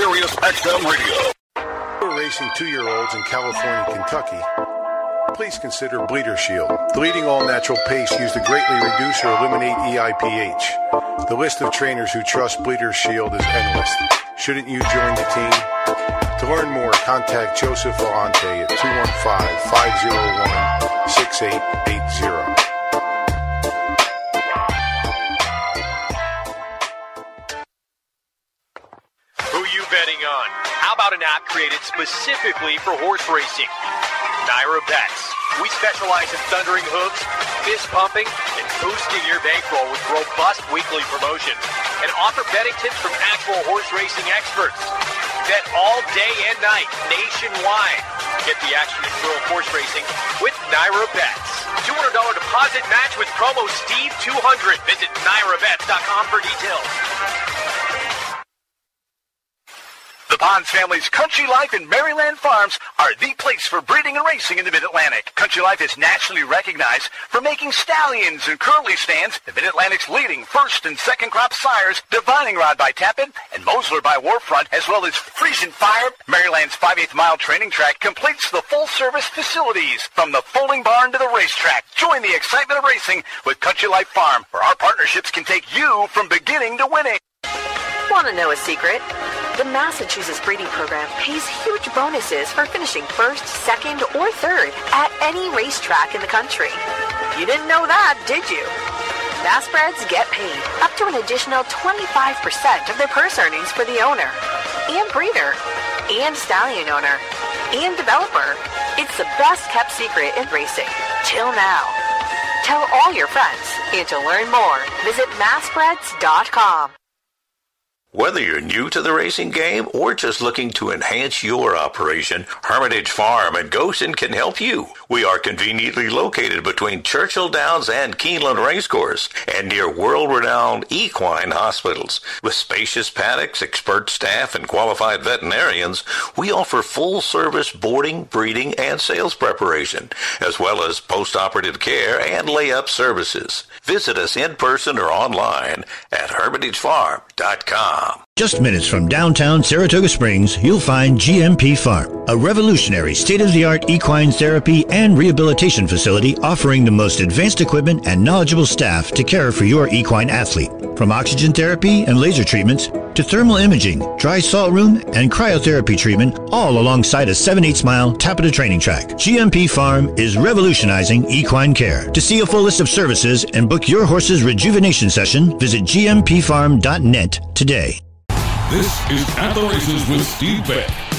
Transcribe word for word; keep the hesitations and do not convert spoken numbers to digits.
Sirius X M Radio. For racing two-year-olds in California, Kentucky, please consider Bleeder Shield. The leading all-natural paste used to greatly reduce or eliminate E I P H. The list of trainers who trust Bleeder Shield is endless. Shouldn't you join the team? To learn more, contact Joseph Volante at two one five, five oh one, six eight eight zero. Who you betting on? How about an app created specifically for horse racing? Naira Bets. We specialize in thundering hooves, fist pumping, and boosting your bankroll with robust weekly promotions, and offer betting tips from actual horse racing experts. Bet all day and night, nationwide. Get the action and thrill of horse racing with Naira Bets. two hundred dollars deposit match with promo Steve two hundred. Visit naira bets dot com for details. The Bonds family's Country Life and Maryland Farms are the place for breeding and racing in the Mid-Atlantic. Country Life is nationally recognized for making stallions and curly stands, the Mid-Atlantic's leading first and second crop sires, Divining Rod by Tappan and Mosler by Warfront, as well as Frisian Fire. Maryland's five-eighths mile training track completes the full-service facilities from the folding barn to the racetrack. Join the excitement of racing with Country Life Farm, where our partnerships can take you from beginning to winning. Want to know a secret? The Massachusetts breeding program pays huge bonuses for finishing first, second, or third at any racetrack in the country. You didn't know that, did you? Massbreds get paid up to an additional twenty-five percent of their purse earnings for the owner, and breeder, and stallion owner, and developer. It's the best kept secret in racing, till now. Tell all your friends, and to learn more, visit massbreds dot com. Whether you're new to the racing game or just looking to enhance your operation, Hermitage Farm in Goshen can help you. We are conveniently located between Churchill Downs and Keeneland Racecourse and near world-renowned equine hospitals. With spacious paddocks, expert staff, and qualified veterinarians, we offer full-service boarding, breeding, and sales preparation, as well as post-operative care and lay-up services. Visit us in person or online at hermitage farm dot com. Just minutes from downtown Saratoga Springs, you'll find G M P Farm, a revolutionary state-of-the-art equine therapy and rehabilitation facility offering the most advanced equipment and knowledgeable staff to care for your equine athlete. From oxygen therapy and laser treatments to thermal imaging, dry salt room, and cryotherapy treatment, all alongside a seven-eighths mile Tapeta training track. G M P Farm is revolutionizing equine care. To see a full list of services and book your horse's rejuvenation session, visit G M P farm dot net today. This is At the Races with Steve Beck.